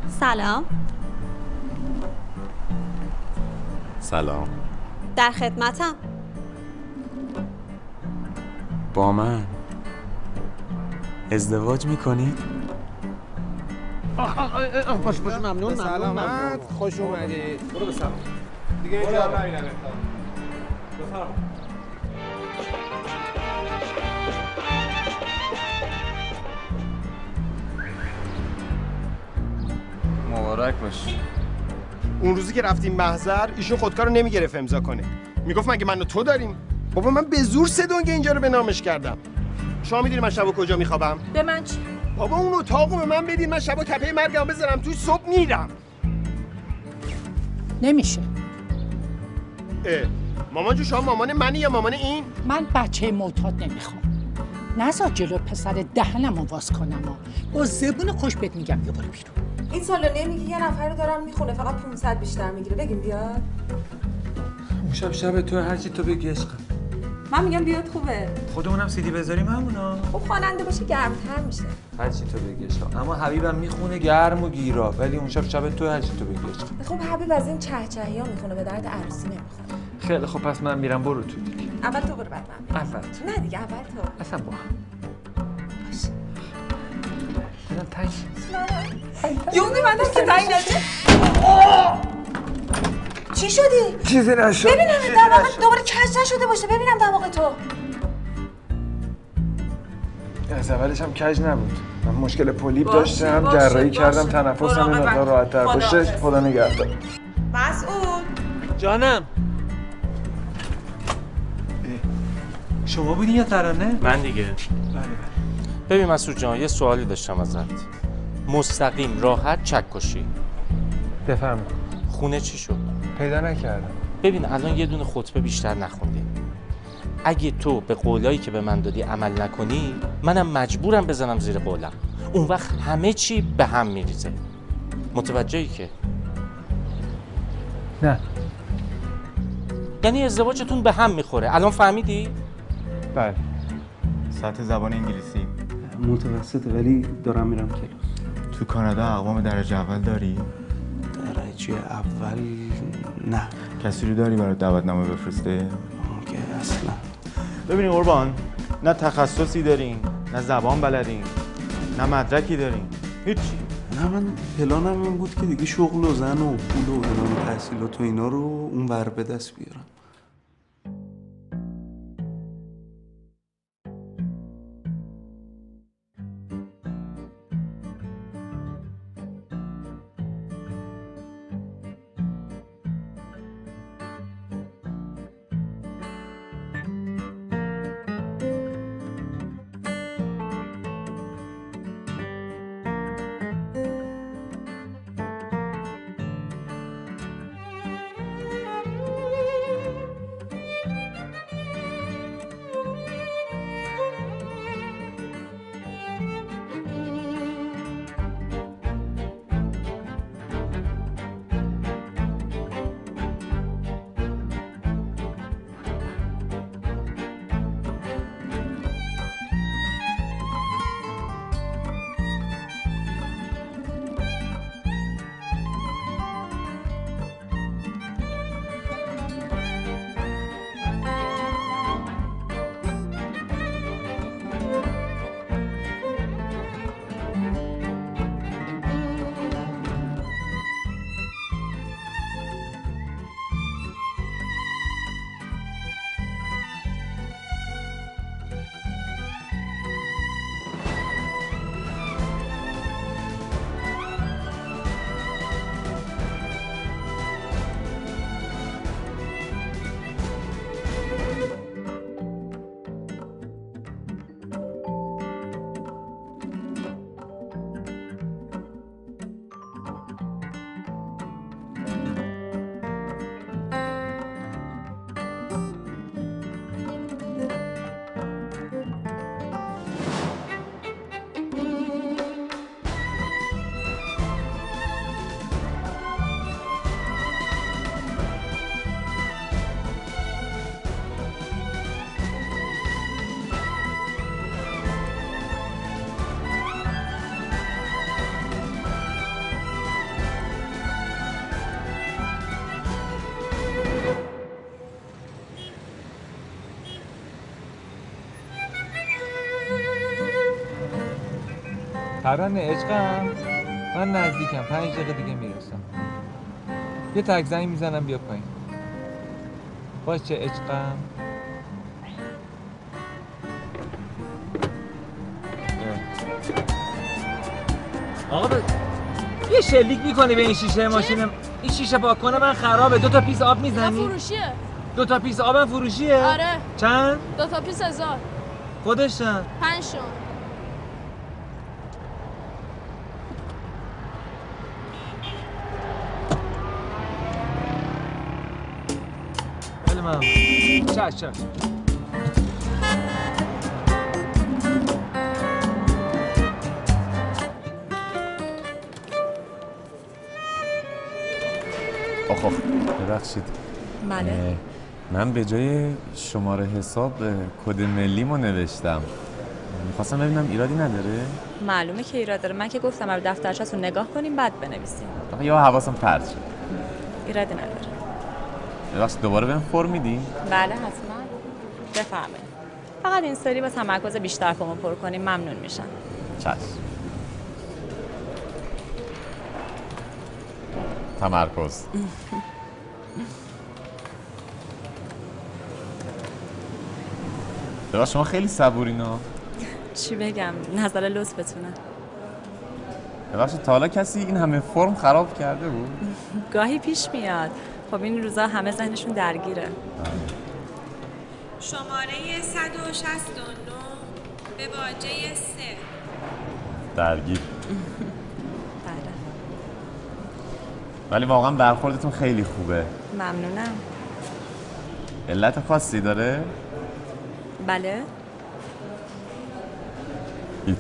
سلام. سلام. در خدمتم. با من ازدواج میکنید؟ باش ممنون. سلامت، خوش اومدید. برو به سلام. دیگه اینجا نمیدم. بفرمایید. مبارک باش. اون روزی که رفتیم محضر ایشون خودکارو نمیگرفت امضا کنه. میگفت مگه من و تو داریم؟ بابا من به زور 3 دنگ اینجا رو به نامش کردم. شما میدونی من شبا کجا میخوابم؟ به من چی؟ بابا اون اتاقو به من بدین، من شبا کپه مرگم بذارم توش، صبح میرم. نمیشه. مامان جو، شما مامان منی یا مامان این؟ من بچه معتاد نمیخوام. نذار جلو پسر دهنمو باز کنم با زبون خوش بهت میگم بیا برو بیرون. این سالا نمیگی یه نفر رو دارم میخونه فقط 500 بیشتر میگیره، بگیم بیاد. اون شب تو هرچی تو بگی عشقم. من میگم بیاد خوبه. خودمونم سیدی بذاریم همونا. خب خواننده باشه گرمتر میشه. هرچی تو بگی عشقم. اما حبیبم میخونه گرم و گیرا، ولی اون شب تو هرچی تو بگی عشقم. خب حبیب از این چهچهیا میخونه، به درد عروسی نمیخوره. خیلی خب پس من میرم، برو تو دیگه. اول تو برو بعد من. اول تو. نه دیگه اول تو. اصلا با هم. باشه. برم تنگ. یونی من دست تنگ نشه. چی شدی؟ چیزی نشد. ببینم دماغت دوباره کج نشده باشه، ببینم دماغ تو. از اولش هم کج نبود. من مشکل پولیپ داشتم، جراحی کردم، تنفسم یه مقدار راحت‌تر باشه. خدا نگهدار. مسعود جانم. شما بودین یا ترانه؟ من دیگه. بله. ببین مسعود جان، یه سوالی داشتم ازت. مستقیم راحت چکشی. بفرمایید. خونه چی شد؟ پیدا نکردم. ببین الان یه دونه خطبه بیشتر نخوندی. اگه تو به قولایی که به من دادی عمل نکنی، منم مجبورم بزنم زیر قولم. اون وقت همه چی به هم میریزه. متوجهی که؟ نه. یعنی ازدواجتون به هم میخوره. الان فهمیدی؟ بله. سطح زبان انگلیسی متوسطه ولی دارم میرم کلاس. تو کانادا اقوام درجه اول داری؟ درجه اول نه. کسی رو داری برای دعوتنامه بفرسته؟ که اصلا. ببینین قربان، نه تخصصی دارین، نه زبان بلدین، نه مدرکی دارین، هیچی. نه من پلانم این بود که دیگه شغل و زن و پول و ادامه تحصیلات و اینا رو اون ور به دست بیارم. ترانه عشقم، من نزدیکم 5 دقیقه دیگه میرسم. یه تک زنگ میزنم بیا پایین. باشه عشقم. آقا یه شلیک میکنی به این شیشه ماشین؟ این شیشه پاک کنه من خرابه. 2 تا پیس آب میزنی؟ فروشیه. 2 تا پیس آبم فروشیه؟ آره. چند؟ 2 تا پیس 1000. خودش چند؟ 5 شون. بله مام. چش. آخ ببخشید. بله. من به جای شماره حساب کد ملیمو نوشتم. میخواستم ببینم ایرادی نداره؟ معلومه که ایراد داره. من که گفتم رو دفترچه‌تون نگاه کنیم بعد بنویسیم. یا حواسم پرت شد. ایرادی نداره. ببخشید دوباره بهم فرم میدین؟ بله حتما. بفرمایید. فقط این سری با تمرکز بیشتر فرمو پر کنیم ممنون میشم. چشم. تمرکز. ببخشید شما خیلی صبورینا. چی بگم؟ نظر لطفتونه. ببخشید تا حالا کسی این همه فرم خراب کرده بود؟ گاهی پیش میاد. خب این روزا همه ذهنشون درگیره. شماره 169 به باجه 3. درگیر. بله. ولی واقعا برخوردتون خیلی خوبه. ممنونم. علت خاصی داره؟ بله. هیچ.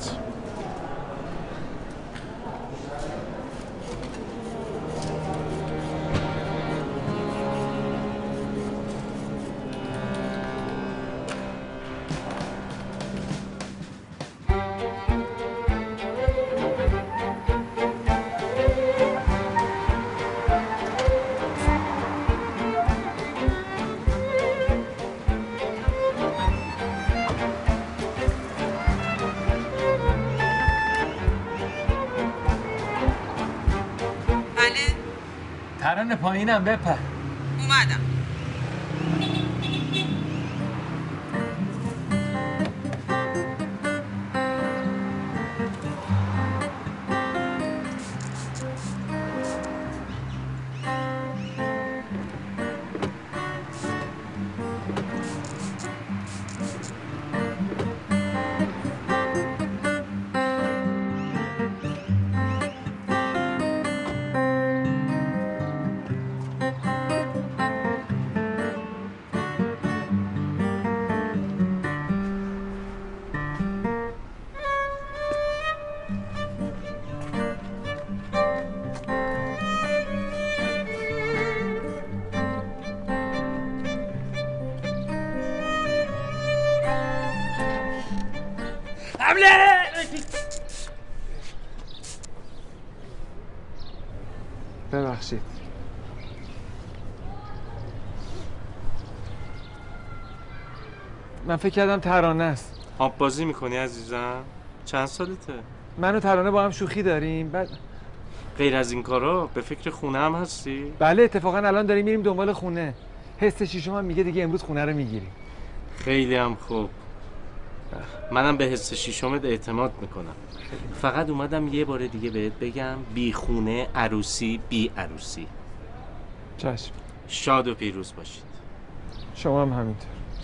ترانه پایینم بپر. اومدم. ببخشید. من فکر کردم ترانه است. آب بازی میکنی عزیزم؟ چند سالته؟ من و ترانه با هم شوخی داریم. بعد غیر از این کارا به فکر خونه هم هستی؟ بله اتفاقا الان داریم میریم دنبال خونه. حس شیشم هم میگه دیگه امروز خونه رو میگیریم. خیلی هم خوب. منم به حس شیشمت اعتماد میکنم. فقط اومدم یه بار دیگه بهت بگم بی خونه عروسی بی عروسی. چشم. شاد و پیروز باشید. شما هم همینطور.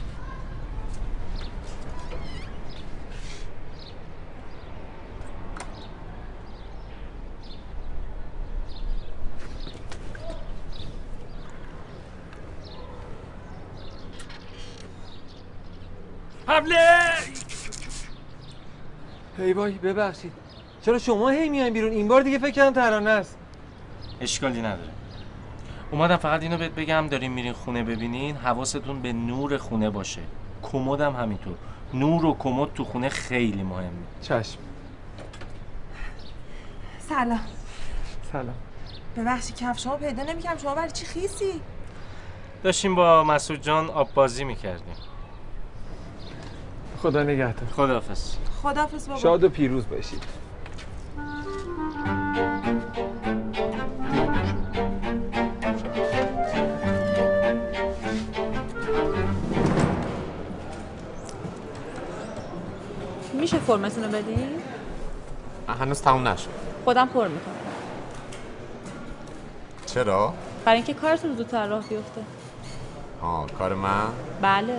حمله! هی وای ببخشید. چرا شما هی میاین بیرون؟ این بار دیگه فکر کردم ترانه است. اشکالی نداره. اومدم فقط اینو بهت بگم دارین میرین خونه ببینین حواستون به نور خونه باشه. کمدم همینطور. نور و کمد تو خونه خیلی مهمه. چشم. سلام. سلام. ببخشید کفشامو پیدا نمی‌کنم. شما برای چی خیسی؟ داشتیم با مسعود جان آب بازی میکردیم. خدا نگهدار. خداحافظ. خداحافظ بابا. شاد و پیروز باشید. میشه فرمتون رو بدین؟ هنوز تموم نشد. خودم پر میکنم. چرا؟ برای اینکه کارتون زودتر راه بیفته. کار من؟ بله.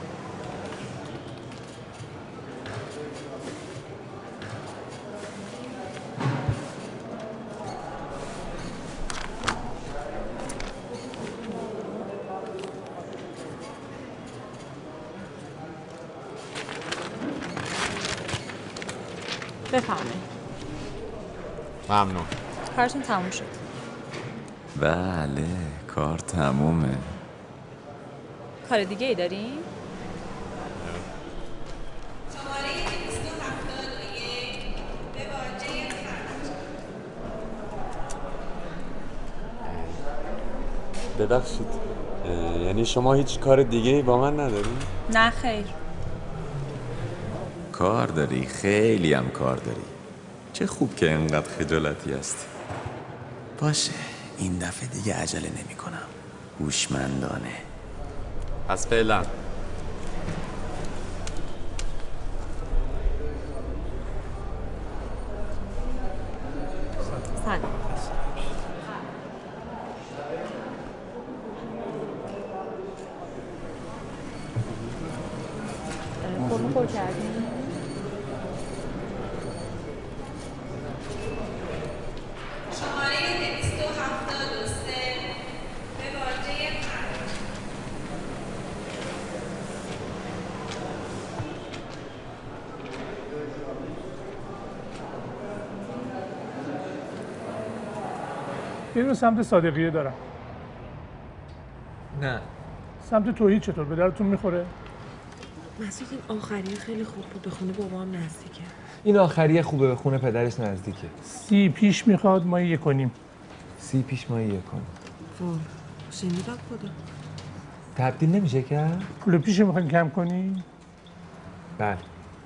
بفرمایید. ممنون. کارتون تموم شد. بله کار تمومه. کار دیگه ای دارین؟ شماره 271 به واژه خرج. ببخشید یعنی شما هیچ کار دیگه ای با من نداری؟ نه خیر. کار داری، خیلی هم کار داری. چه خوب که اینقدر خجالتی هستی. باشه این دفعه دیگه عجله نمی کنم. هوشمندانه. پس فعلا. سلام. فرم پر کردین؟ شماره 273 به واژه خرج. این رو سمت صادقیه دارم. نه. سمت توحید چطور؟ به درتون میخوره؟ مسعود این آخری خیلی خوب بود، به خونه بابام نزدیکه. این آخریه خوبه، به خونه پدرش نزدیکه. 30 پیش میخواد، ما 1 کنیم. 30 پیش ما 1 کنیم. وای شنیدم خدا. تبدیل نمیشه کرد؟ پول پیش میخواین کم کنی؟ بله.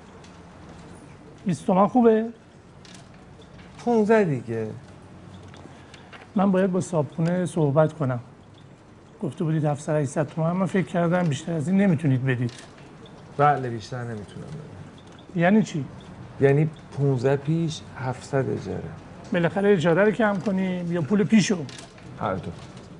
20 تومن خوبه؟ 15 دیگه. من باید با صاحبخونه صحبت کنم. گفته بودید 700 تومن، من فکر کردم بیشتر از این نمیتونید بدید. بله بیشتر نمیتونم بدم. یعنی چی؟ یعنی 15 پیش 700 اجاره. بالاخره اجاره رو کم کنیم یا پول پیشو؟ هر دو.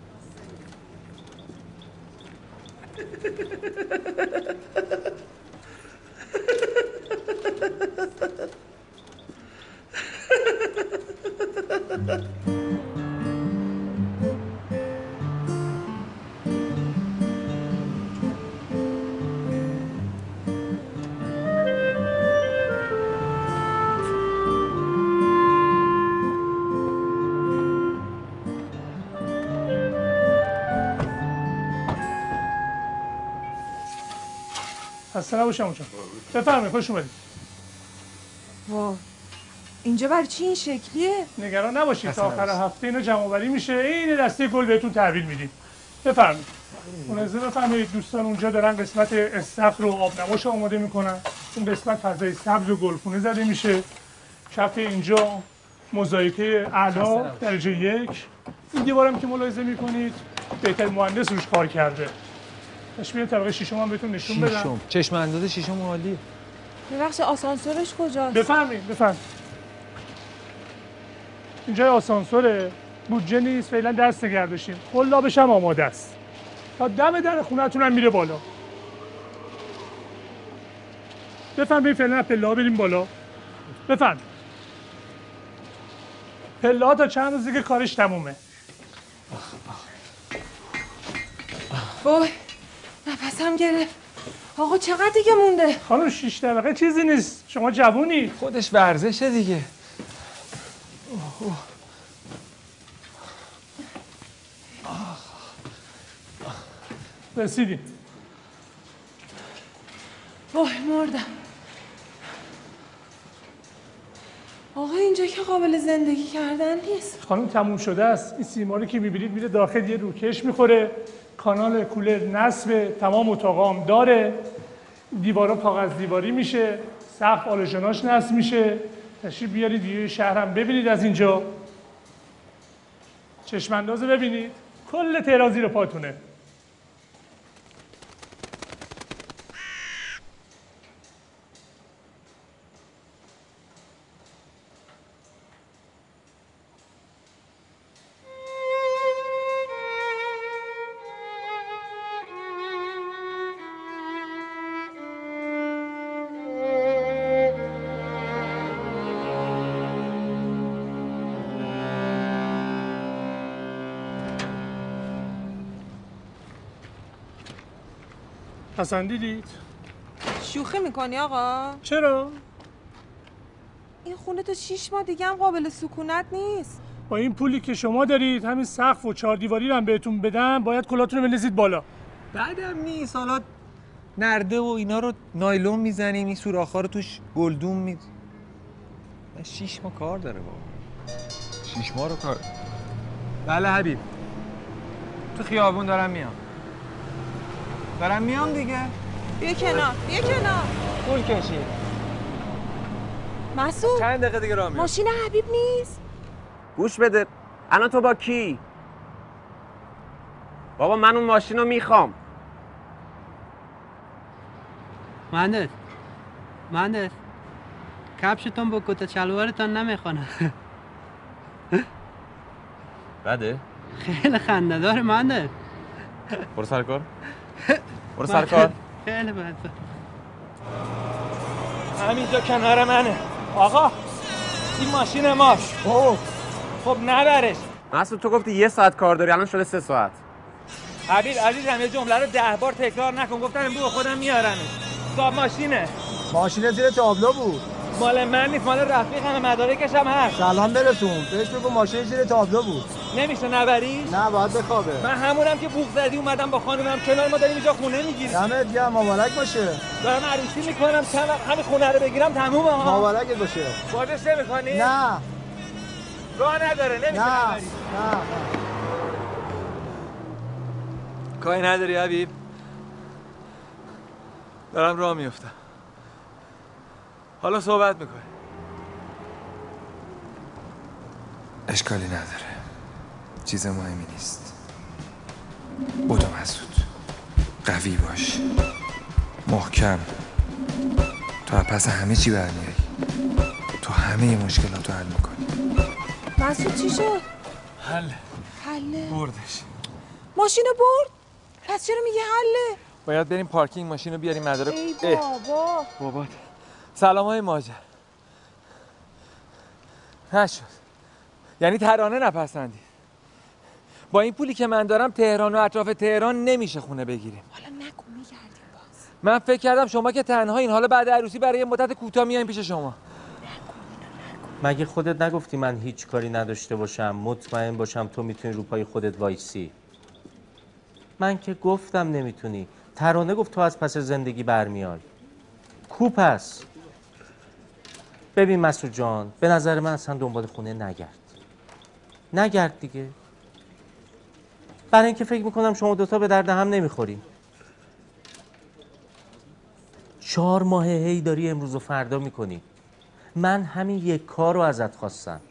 خسته نباشم اونجا. بفرمایید خوش اومدید. واه اینجا برای چی این شکلیه؟ نگران نباشید تا آخر هفته اینا جمع آوری میشه، این دسته گل بهتون تحویل میدیم. بفرمایید. منظم بفرمایید دوستان اونجا دارن قسمت استخر و آبنماش آماده میکنن. اون قسمت فضای سبز و گلخونه زده میشه. کف اینجا موزاییک اعلا درجه 1. این دیوارم که ملاحظه میکنید بهترین مهندس روش کار کرده. تشبیه طبقه شیشم هم بهتون نشون بدم. شیشم. چشم انداز شیشم عالیه. ببخشید آسانسورش کجاست؟ بفرمایید. اینجا آسانسوره، بودجه نیست، فعلا دست نگه داشتیم. قلابش هم آماده است. تا دم در خونه‌تون هم میره بالا. بفرمایید فعلا پله‌ها بریم بالا. بفرمایید. پله‌ها تا چند روز دیگه کارش تمومه. وای نفسم گرفت. آقا چقدر دیگه مونده؟ خانم 6 طبقه چیزی نیست. شما جوونی. خودش ورزشه دیگه. رسیدیم. وای مردم. آقا اینجا که قابل زندگی کردن نیست. خانم تموم شده است. این سیماری که میبینید میره داخل، یه روکش میخوره. کانال کولر نصب، تمام اتاقام داره. دیوارا کاغذ دیواری میشه، سقف آلوژناش نصب میشه. تشریف بیارید یه شهرم ببینید از اینجا. چشم اندازه ببینید. کل تهران زیر پاتونه. پسندیدید؟ شوخی میکنی آقا؟ چرا؟ این خونه تا 6 ماه دیگه هم قابل سکونت نیست. با این پولی که شما دارید همین سقف و 4 دیواری رو هم بهتون بدم باید کلاتون رو بندازید بالا. بعدم نیست، حالا نرده و اینا رو نایلون میزنیم، این سوراخ‌ها رو توش گلدون 6 ماه کار داره بابا. 6 ماه رو کار. بله حبیب، تو خیابون دارم میام دیگه. بیا کنار، بیا کنار. طول کشید. مسعود چند دقیقه دیگه راه میام. ماشین حبیب نیست. گوش بده. الان تو با کی؟ بابا من اون ماشین رو میخوام. مهندس کفشتون با کت شلوارتان نمیخونه. بده؟ خیلی خنده داره مهندس. برو سر کار. خیلی بده. همینجا کنار منه آقا، این ماشین ماست. خب نبرش. مسعود تو گفتی 1 ساعت کار داری، الان شده 3 ساعت. حبیب عزیزم یه جمله رو 10 بار تکرار نکن، گفتم امروز خودم میارمش. صاحب ماشینه. ماشین زیر تابلو بود. مال من نیست، مال رفیقمه، مدارکش هم هست. سلام برسون بهش بگو ماشین زیر تابلو بود. نمیشه نبری؟ نه باید بخوابه. من همونم که بوق زدی اومدم با خانومم کنار، ما داریم اینجا خونه میگیریم. دمت گرم، مبارک باشه. دارم عروسی میکنم، همین خونه رو بگیرم تمومه ها. مبارکت باشه. بازش نمیکنی؟ نه راه نداره، نمیشه نبری. نه کاری نداری حبیب، دارم راه میفتم، حالا صحبت میکنی. اشکالی نداره، چیز مهمی نیست. بودو مسعود، قوی باش، محکم. تو پس همه چی برمیاری، تو همه مشکلات رو حل میکنی. مسعود چی شد؟ حله بردش. ماشینو برد؟ پس چرا میگه حله؟ باید بریم پارکینگ ماشین رو بیاریم مدارک. ای بابا. بابات سلام های ماجر. نشد، یعنی ترانه نپسندید. با این پولی که من دارم تهران و اطراف تهران نمیشه خونه بگیریم. حالا نگو میگردیم باز. من فکر کردم شما که تنها این، حالا بعد عروسی برای یه مدت کوتاه میایم پیش شما. مگه خودت نگفتی من هیچ کاری نداشته باشم، مطمئن باشم تو میتونی رو پای خودت وایسی؟ من که گفتم نمیتونی. ترانه گفت تو از پس زندگی برمیای. کو پس؟ ببین مسعود جان، به نظر من اصلا دنبال خونه نگرد دیگه. برای اینکه فکر میکنم شما دوتا به درد هم نمیخوریم. 4 ماه هی داری امروز و فردا میکنی. من همین یک کار رو ازت خواستم.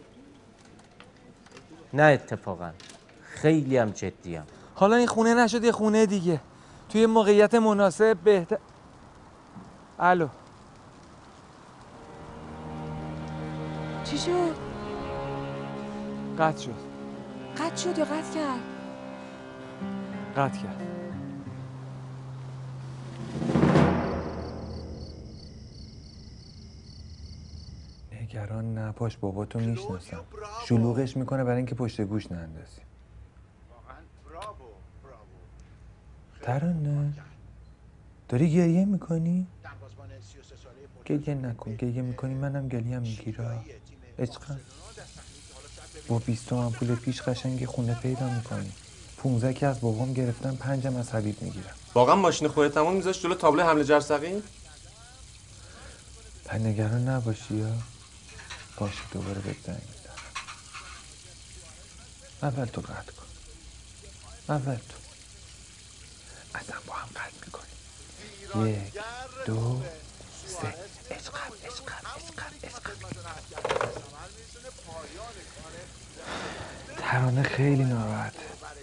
نه اتفاقا خیلی هم جدیم. حالا این خونه نشد یه خونه دیگه توی موقعیت مناسب بهتر. الو چی شد؟ قطع شد. قطع شد یا قطع کرد؟ قطع کرد. نگران نباش، باباتو میشناسم. شلوغش میکنه برای اینکه پشت گوش نندازی. ترانه داری گریه میکنی؟ گریه نکن، گریه میکنی منم گریه میگیره. عشقم با 20 تومن پول پیش قشنگ خونه پیدا میکنی. 15 که از بابام گرفتم، 5 از حبیب میگیرم. واقعا ماشین خودت تمام میذاش جلو تابلو حمله جرثقیل؟ نگران نباشی یا باشه، دوباره بهت زنگ میزنم. اول تو قطع کن، اول تو. اصلا با هم قطع میکنیم. 1 2 3. عشقم. ترانه خیلی ناراحته.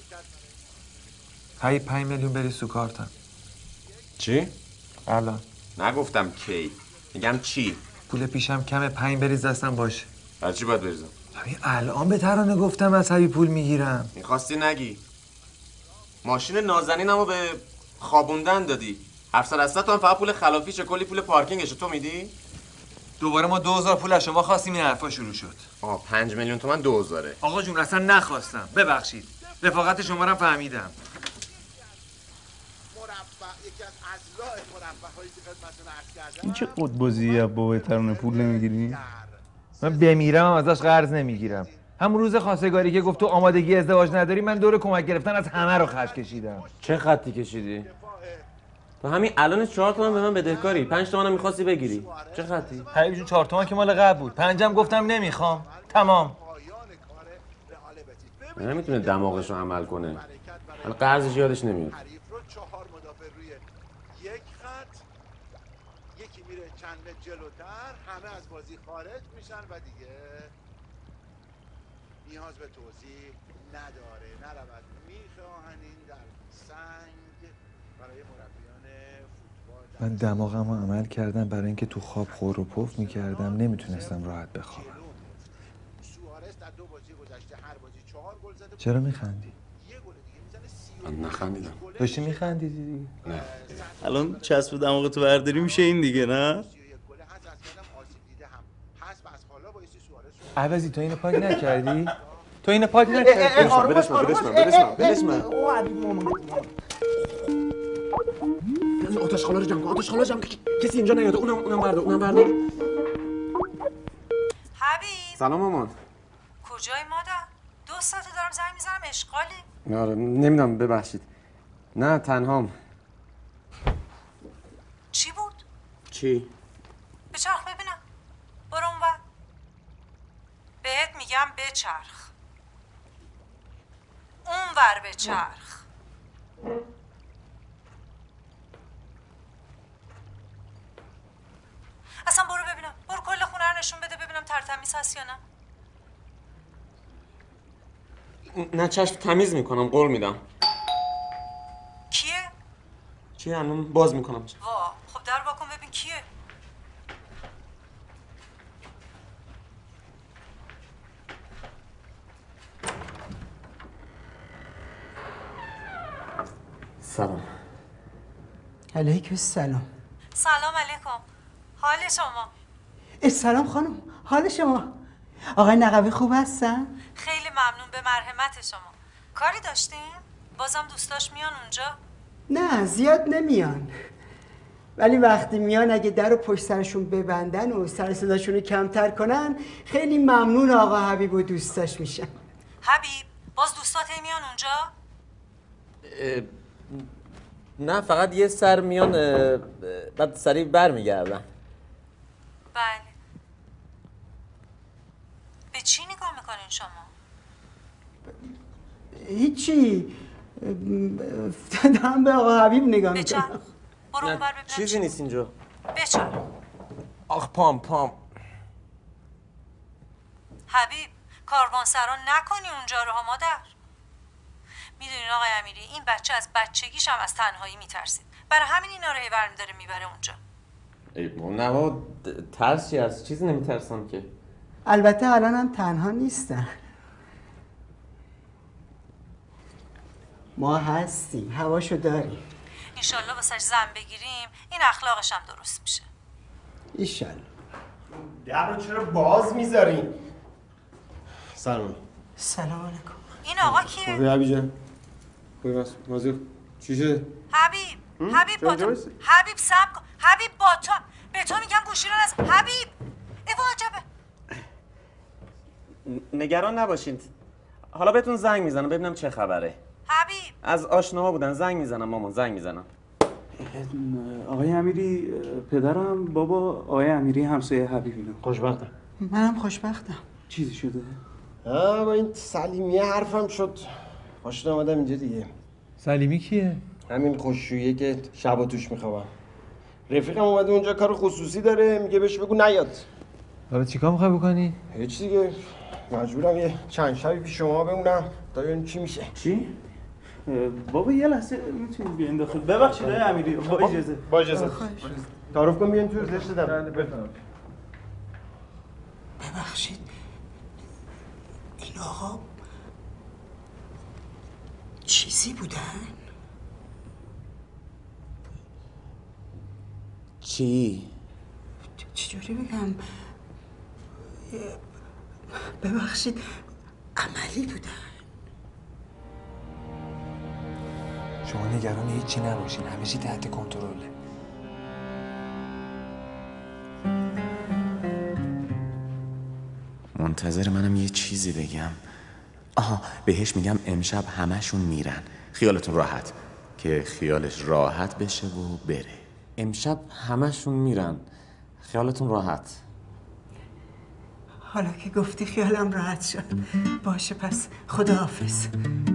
هی 5 میلیون بری سو کارتم. چی؟ الان نگفتم کی، میگم چی؟ پول پیشم کمه، 5 بریز دستم باشه. برای چی باید بریزم؟ همین الان به ترانه گفتم از حبیب پول میگیرم. میخواستی نگی. ماشین نازنینمو به خوابوندن دادی. 700 تومن فقط پول خلافیشه، کلی پول پارکینگشه تو میدی؟ دوباره ما 2000 پول از شما خواستیم، این حرفا شروع شد. 5 میلیون تومن 2000. آقا جون اصلا نخواستم، ببخشید. رفاقت شما رو فهمیدم. این چه قطبازیه بابا ترانه پول نمیگیری؟ من بمیرم هم ازش قرض نمیگیرم. همون روز خواستگاری که گفت تو آمادگی ازدواج نداری من دور کمک گرفتن از همه رو خط کشیدم. چه خطی کشیدی؟ تو همین الان 4 تومن به من بدهکاری، 5 تومن هم می‌خواستی بگیری. چه خطی؟ حبیب جون 4 تومن که مال قبل بود. 5 گفتم نمیخوام. تمام. نمیتونه دماغش رو عمل کنه. الان قرضش یادش نمیاد. یکی میره چند متر جلوتر، همه از بازی خارج میشن و دیگه نیاز به توضیح نداره. نرود میخواهنین در سنگ برای مربیان فوتبال. من دماغم رو عمل کردم برای اینکه تو خواب خور و پف میکردم، نمیتونستم راحت بخوابم. سوارز در 2 بازی گذشته هر بازی 4 گل زده. چرا میخندی؟ من نخندیدم. داشتی میخندیدی دیگه؟ نه. الان چسب دماغ تو برداری میشه این دیگه نه؟ عوضی تو اینو پاک نکردی؟ تو اینو پاک نکردی؟ بدش من. آتش خالا رو جمع کن. کسی اینجا نیاد. اونم بردار. حبیب سلام مامان. کجای مادر؟ 2 ساعته دارم زنگ میزنم اشغالی. آره نمیدونم ببخشید. نه تنهام. چی بود؟ چی؟ بچرخ ببینم. برو اونور. بهت میگم بچرخ. اونور بچرخ. اصلا برو ببینم. برو کل خونه رو نشون بده ببینم ترتمیز هست یا نه. نه چشم تمیز میکنم قول میدم. کیه؟ چی الان باز میکنم. وا خب در واکن ببین کیه. سلام. علیکم السلام. سلام علیکم. حال شما؟ سلام خانم. حال شما؟ آقای نقوی خوب هستن؟ خیلی ممنون به مرحمت شما. کاری داشتین؟ بازم دوستاش میان اونجا؟ نه زیاد نمیان، ولی وقتی میان اگه در رو پشت سرشون ببندن و سر صداشون رو کمتر کنن خیلی ممنون آقا حبیب و دوستاش میشن. حبیب باز دوستات میان اونجا؟ نه فقط یه سر میان بعد سریع برمیگردن. بله. به چی نگاه میکنین شما؟ هیچی، دارم به آقا حبیب نگاه بچرخ. میکنم. برو اونور ببینم چیزی نیست اینجا. بچرخ. آخ پام. حبیب کاروانسرا نکنی اونجا رو ها مادر. میدونین آقای امیری این بچه از بچگیش هم از تنهایی میترسید، برای همین اینا رو هیبر میداره میبره اونجا. نه بابا ترسی از چیزی نمیترسم که. البته الان هم تنها نیستن، ما هستیم، هواشو داریم. انشالله واسش زن بگیریم این اخلاقش هم درست میشه. ایشالله. در رو چرا باز میذارین؟ سلام. سلام علیکم. این آقا کیه؟ خوبی حبیب جان؟ خوبی بس مازی چی شده؟ حبیب با تو. حبیب صبر کن. حبیب با تو. به تو میگم گوشی رو نزن. حبیب ایوا عجبه. نگران نباشید، حالا بهتون زنگ میزنم ببینم چه خبره. حبیب از آشناها بودن. زنگ میزنم مامان، زنگ میزنم. آقای امیری پدرم بابا آقای امیری همسایه حبیبینا. خوشبختم. منم خوشبختم. چیزی شده؟ با این سلیمیه حرفم شد، پاشت آمدم اینجا دیگه. سلیمی کیه؟ همین خوششویه که شبا توش میخوابم. رفیقم اومده اونجا کار خصوصی داره، میگه بهش بگو نیاد. حالا چیکار میخوای بکنی؟ هیچ دیگه، مجبورم یه چند شبی پیش شما بمونم تا ببینیم چی میشه. چی؟ بابا یه لحظه میتونید بیاین داخل؟ ببخشید آقای امیری با اجازه. با اجازه. تعارف کن بیاین تو زشت دادم. ببخشید این آقا چیزی بودن؟ چی؟ چجوری بگم؟ ببخشید عملی بودن. شما نگران هیچی نباشین، همه چی تحت کنترله. منتظر منم یه چیزی بگم. آها، بهش میگم امشب همشون میرن، خیالتون راحت، که خیالش راحت بشه و بره. امشب همشون میرن، خیالتون راحت. حالا که گفتی خیالم راحت شد. باشه پس خداحافظ.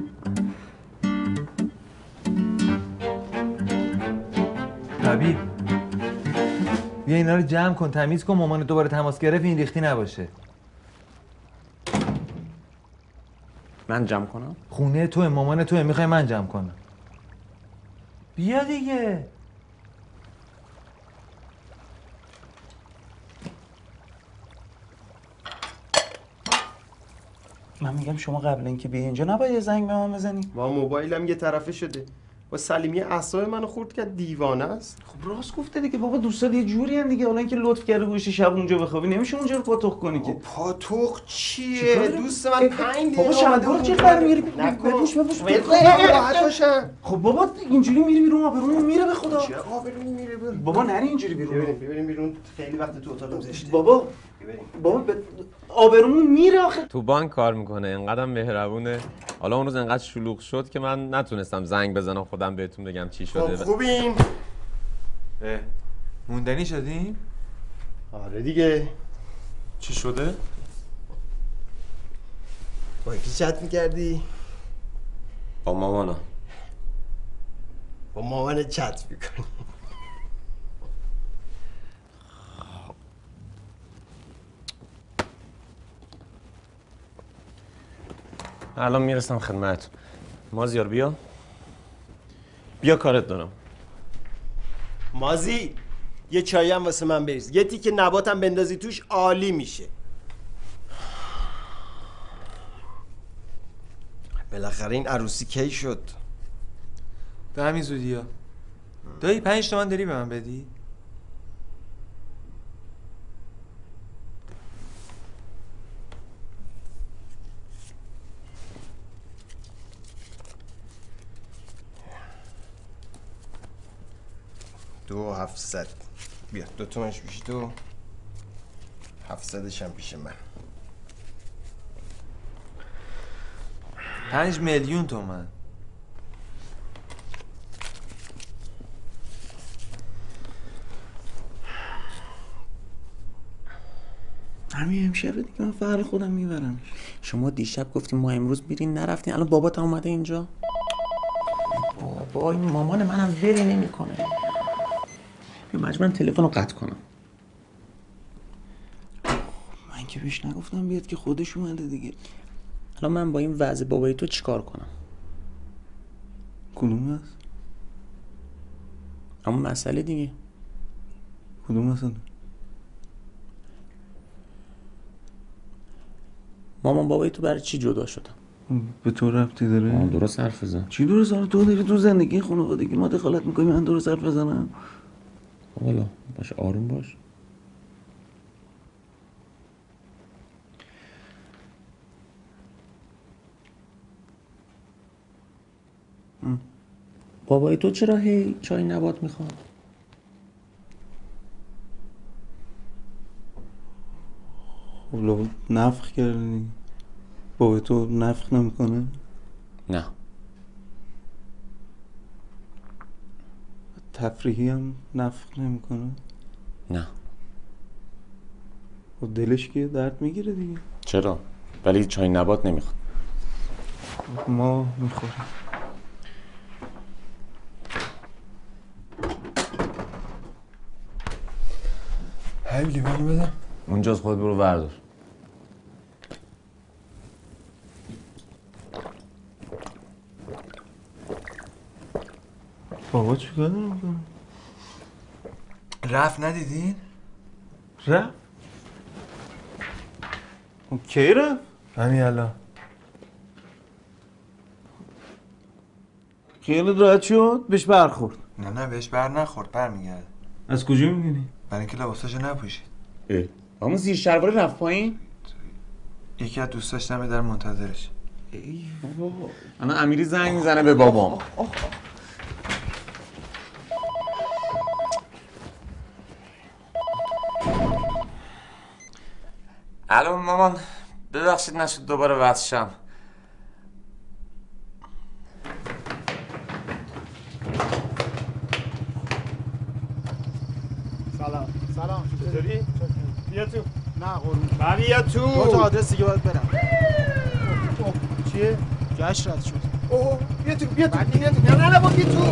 حبیب بیا اینا رو جمع کن، تمیز کن، مامان دوباره تماس گرفت این ریختی نباشه. من جمع کنم؟ خونه توه، مامان توه، میخوای من جمع کنم؟ بیا دیگه. من میگم شما قبل اینکه بیای اینجا نباید یه زنگ به من بزنی؟ با موبایلم یه طرفه شده. با سلیمی اعصاب منو خورد کرد، دیوانه است. خب راست گفته دیگه بابا، دوستات یه جوری ان دیگه. حالا اینکه لطف کرده گوشی شب اونجا بخوابی نمیشه اونجا رو پاتوق کنی که. پاتوق چیه؟ دوست من 5 دقیقه بابا شلوار چه فرق میاری؟ بپوش راحت باشم. خب بابا اینجوری میری بیرون آبرومون میره به خدا. چه آبرومون میره بیرون؟ بابا نری اینجوری بیرون. ببریم بیرون، خیلی وقت تو اتاقم زشته. بابا آبرومون میره آخه. تو بانک کار میکنه، انقدرم مهربونه. حالا اون روز انقدر شلوغ شد که من نتونستم زنگ بزنم خودم بهتون بگم چی شده. خب خوبیم؟ موندنی شدیم؟ آره دیگه. چی شده؟ با کی چت میکردی؟ با مامانا. با مامان چت میکنی؟ الان میرسم خدمت. مازیار بیا کارت دارم. مازی یه چایی هم واسه من بریز، یه تیکه نباتم بندازی توش عالی میشه. بالاخره این عروسی کی شد؟ به همین زودی ها. دایی 5 تومن داری به من بدی؟ دو 700. بیا 2 تومنش پیش تو، 700ش هم پیش من. 5 میلیون تومن. همین امشب دیگه من فرق خودم میبرم. شما دیشب گفتیم ما امروز میرین نرفتین، الان بابات اومده اینجا. بابا این مامان منم وری نمیکنه. مجبورم تلفن رو قطع کنم. من که بهش نگفتم بیاد که خودش اومده دیگه. الان من با این وضع بابای تو چیکار کنم؟ کدوم هست؟ اما مسئله دیگه. کدوم مسئله؟ مامان بابای تو برای چی جدا شدن؟ به تو ربطی داره؟ درست حرف بزن. چی درست حرف؟ تو داری تو زندگی خانوادگی ما دخالت میکنی، من درست حرف بزنم؟ والا باش، آروم باش. بابای تو چرا هی چای نبات میخواد؟ خب لابد نفخ کردی. بابای تو نفخ نمیکنه؟ نه. تفریحی هم نفخ نمیکنه؟ نه. خب دلش که درد میگیره دیگه. چرا؟ ولی چای نبات نمیخواد. ما میخوریم. حبیب لیوانو بدم. اونجاست، خود برو بردار. بابا چیکار میکنه؟ رفت ندیدین؟ رفت؟ کی رفت؟ همین الان. خیالت راحت شد؟ بهش برخورد؟ نه بهش بر نخورد، برمیگرده. از کجا میدونی؟ برای اینکه لباساشو نپوشید. اما زیر شلوار رفت پایین؟ یکی از دوستاش دم در منتظرش. ای بابا، انا امیری زنگ میزنه به بابام. الو مامان، ببخشید نشد دوباره وصلشم. سلام چطوری؟ بیا تو. نه قربون. بیا تو. دو تا آدرس دیگه باید برم. چیه؟ جشن رد شد. اوه بیا تو بیا تو. نه بیا تو.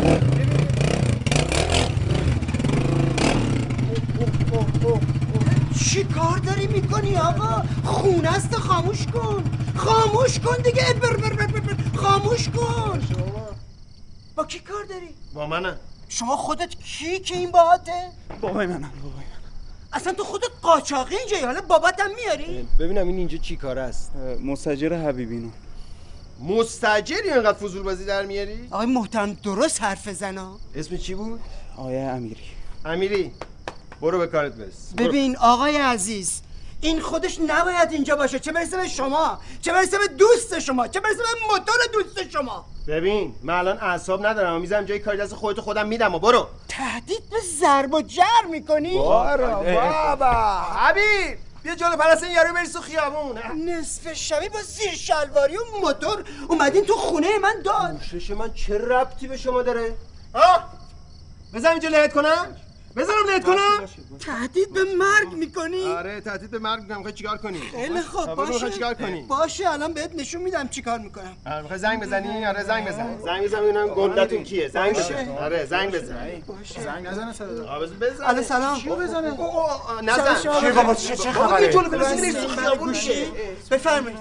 چی کار داری میکنی آقا؟ خونه است، خاموش کن دیگه. خاموش کن. با کی کار داری؟ با منم. شما خودت کی که این باهاته؟ بابای منم. اصلا تو خودت قاچاقی اینجایی، حالا باباتم میاری؟ ببینم این اینجا چی کار است؟ مستاجر حبیبینو. مستاجری اینقدر فضول بازی در میاری؟ آقای محترم درست حرف بزنا. اسم چی بود؟ آقای امیری. برو به کارت برس. ببین آقای عزیز، این خودش نباید اینجا باشه، چه برسه به شما، چه برسه به دوست شما، چه برسه به موتور دوست شما. ببین من الان اعصاب ندارم، میذارم جای کاری دست خودم میدم و برو. تهدید به ضرب و جر میکنی؟ بابا حبیب بیا جلو پلاس این یارو بریز تو خیابون. نصف شبی با زیر شلواری و موتور اومدین تو خونه من داد. پوشش من چه ربطی به شما داره؟ ها؟ بذارم اینجا لهت کنم؟ تهدید به مرگ میکنی؟ آره تهدید به مرگ میکنم. میخوای چیکار کنی؟ خیلی خوب باشه الان بهت نشون میدم چیکار میکنم. میخوای زنگ بزنی؟ آره زنگ بزن ببینم گندتون کیه. زنگ بزن. آره زنگ بزن. زنگ نزنه صدا. بزن. الو سلام. چیو بزنه؟ نزن. چیه بابا چه خبره؟ جلو بزنید گوشه. بفرمایید.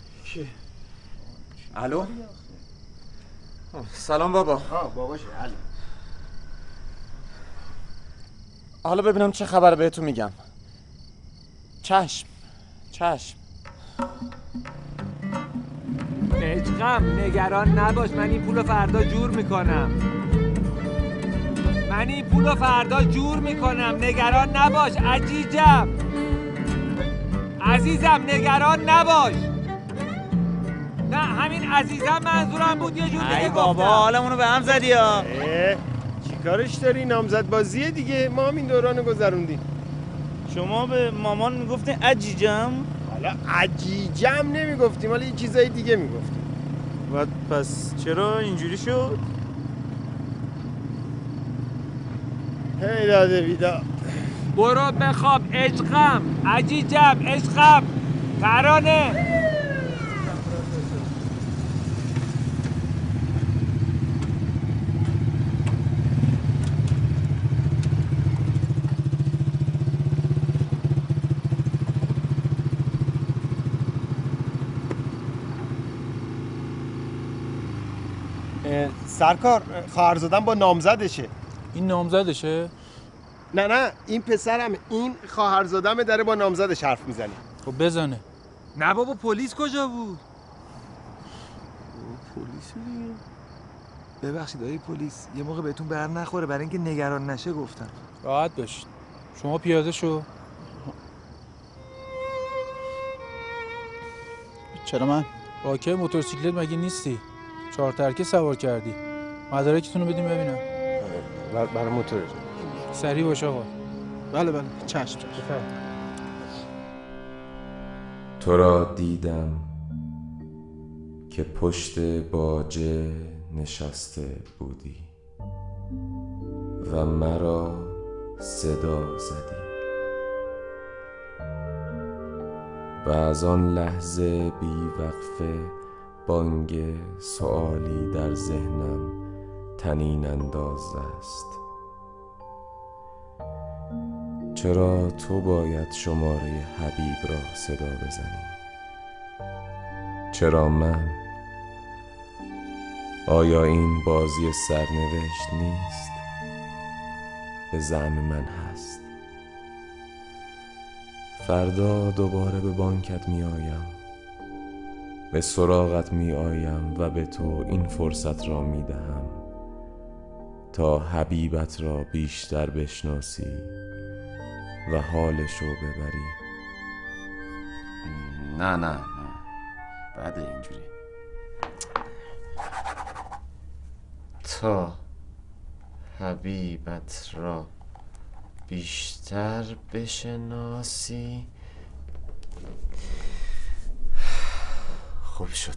الو سلام بابا. باباشه. حالا ببینم چه خبره بهتون میگم. چشم. عشقم نگران نباش، من این پولو فردا جور میکنم. نگران نباش عزیزم. نگران نباش. نه همین عزیزم منظورم بود، یه جور دیگه گفتم. بابا حالمونو به هم زدی ها. کارش داری؟ نامزد بازیه دیگه، ما هم این دورانو گذروندیم. شما به مامان میگفتین عجیجم؟ حالا عجیجم نمیگفتیم، حالا یه چیزای دیگه میگفتیم. و پس چرا اینجوری شد؟ هی داده بیدا. برو بخواب عشقم، عشقم ترانه. سرکار خواهرزادم با نامزدشه. این نامزدشه؟ نه این پسرم، این خواهرزادم داره با نامزدش حرف میزنه. خب بزنه. نه بابا پلیس کجا بود؟ پلیس دیگه. ببخشید آقای پلیس، یه موقع بهتون بر نخوره، برای اینکه نگران نشه گفتم. راحت باشید. شما پیاده شو. چرا من؟ راکه موتورسیکلت مگه نیستی؟ 4 ترکه سوار کردی. مدارکتون رو بدیم ببینم. برای موتور. سریع باش آقا. بله چشم. تو را دیدم که پشت باجه نشسته بودی و مرا صدا زدی و از آن لحظه بی وقفه بانگ سؤالی در ذهنم طنین انداز است. چرا تو باید شماره حبیب را صدا بزنی؟ چرا من؟ آیا این بازی سرنوشت نیست؟ به زعم من هست. فردا دوباره به بانکت می آیم، به سراغت می آیم و به تو این فرصت را می دهم تا حبیبت را بیشتر بشناسی و حالشو ببری. نه بعد اینجوری تا حبیبت را بیشتر بشناسی خوب شد.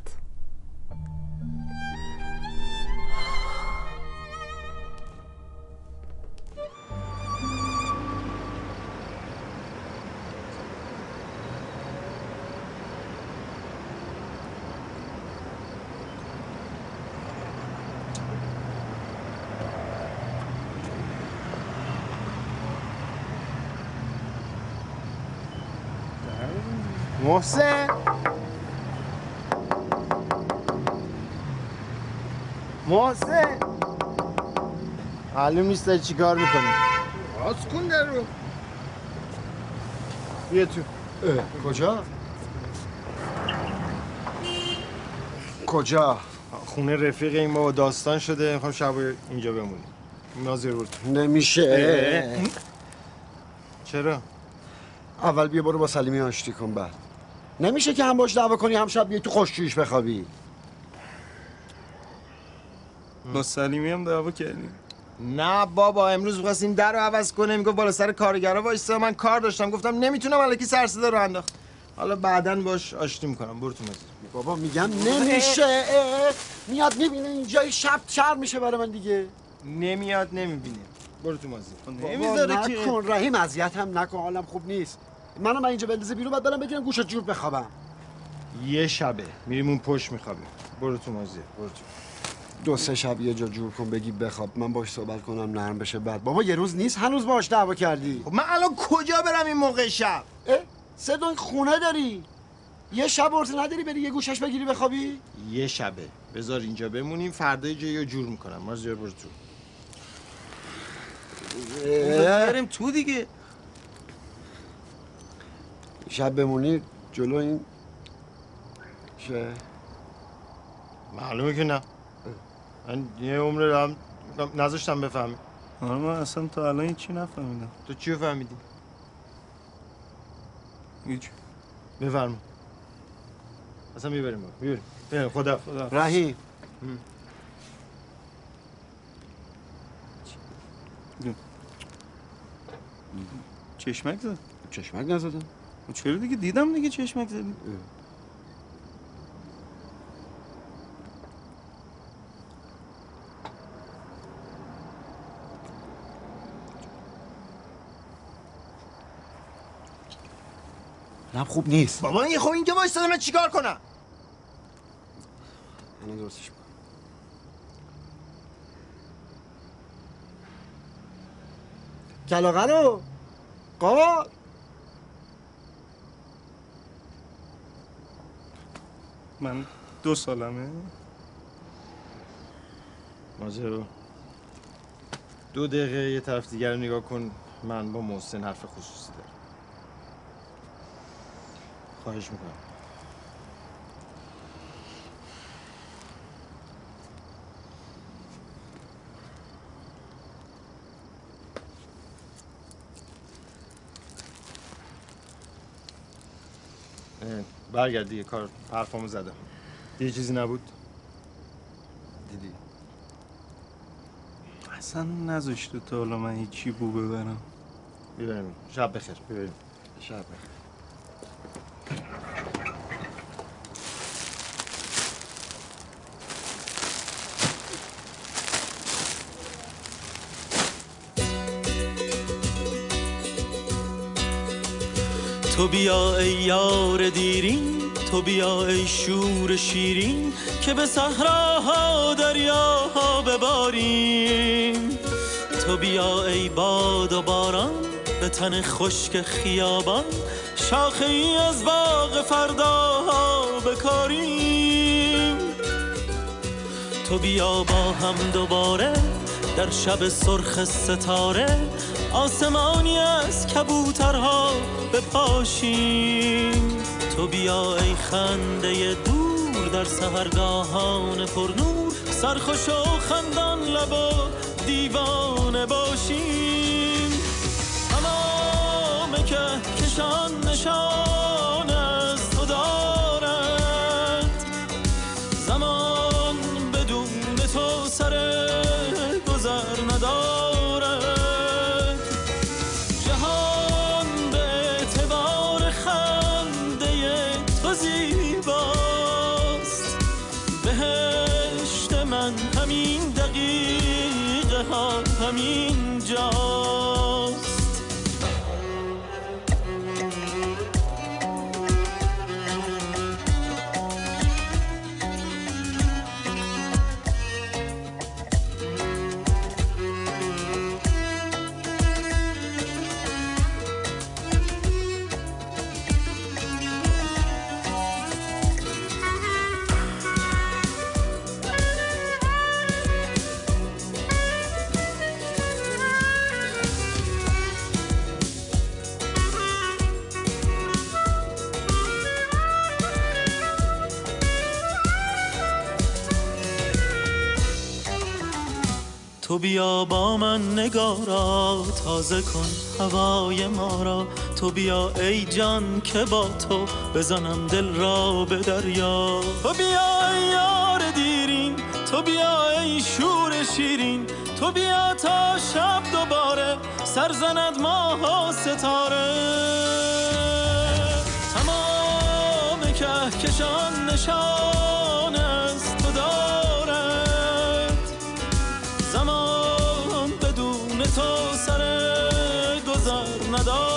محسن معلوم نیست داری چی کار میکنی. باز کن در رو. بیا تو. کجا؟ خونه رفیق این بابا داستان شده، میخوام شب اینجا بمونیم. ناظر بود. نمیشه. چرا؟ اول بیا برو با سلیمی آشتی کن بعد. نمیشه که هم باش دعوا کنی هم شب بیای تو خشکشویش بخوابی. با سلیمی هم دعوا کردیم. نه بابا امروز می‌خواستیم در رو عوض کنه، میگفت بالا سر کارگرا وایسا، من کار داشتم گفتم نمیتونم الکی سر صدا رو انداخت. حالا بعداً باش آشتی میکنم. برو تو مزه. بابا میگم نمیشه. میاد میبینه اینجا شب شر میشه برای من دیگه. نمیاد نمیبینه. برو تو مزه. نمیذاره که نکن رحیم، اذیت هم نکن، حالم خوب نیست. من اینجا بندازه بیرون بعد برم بگیرم گوشت جور بخوابم. یه شبه میریم اون پشت میخوابیم. برو تو مزه. برو تو. 2-3 شب یه جا جور کن بگی بخواب، من باش صحبت کنم نرم بشه. بعد بابا یه روز نیست هنوز باش دعوا کردی. خب من الان کجا برم این موقع شب؟ 3 دنگ خونه داری، یه شب ارز نداری بری یه گوشش بگیری بخوابی؟ یه شبه بذار اینجا بمونیم، فردا یه جایی جور میکنم. ما زیاد برو تو. بریم تو دیگه. شب بمونی جلو این شه؟ معلومه که نه. من یه عمر هم نذاشتم بفهمی. آره من اصلا تا الان هیچی نفهمیدم. تو چی فهمیدی؟ هیچ. بفرما. اصلا میبریم بریم. خدا. رحیم چشمک زد؟ چشمک نزدم. چرا دیگه دیدم دیگه چشمک زدی. نه خوب نیست. بابا یه خب اینجا وایسادم من چیکار کنم؟ الان درستش میکنم. کلاغه رو قال من 2 سالمه. ماجرا 2 دقیقه یه طرف دیگر رو نگاه کن. من با محسن حرف خصوصی دارم. خواهش میکنم. برگرد دیگه، کار حرفامو زدم. دیگه چیزی نبود؟ دیدی؟ اصلا نذاشته تا حالا من هیچی بو ببرم. ببریم. شب بخیر. ببریم. شب بخیر. تو بیا ای یار دیرین، تو بیا ای شور شیرین، که به صحراها دریاها بباریم. تو بیا ای باد و باران، به تن خشک خیابان، شاخه ای از باغ فرداها بکاریم. تو بیا با هم دوباره در شب سرخ ستاره، آسمانی از کبوترها بپاشیم. تو بیا ای خنده دور در سحرگاهان پرنور، سرخوش و خندان لب و دیوانه باشیم. تمام که کشان نشان از تو دارد، زمان بدون تو سر گذر ندارد. جهان به اعتبار خنده همین جاست. تو بیا با من نگارا تازه کن هوای ما را، تو بیا ای جان که با تو بزنم دل را به دریا. تو بیا ای یار دیرین، تو بیا ای شور شیرین، تو بیا تا شب دوباره سر زند ماه و ستاره. تمام کهکشان نشان است تو دارد، زمان بدون تو سر گذر ندارد.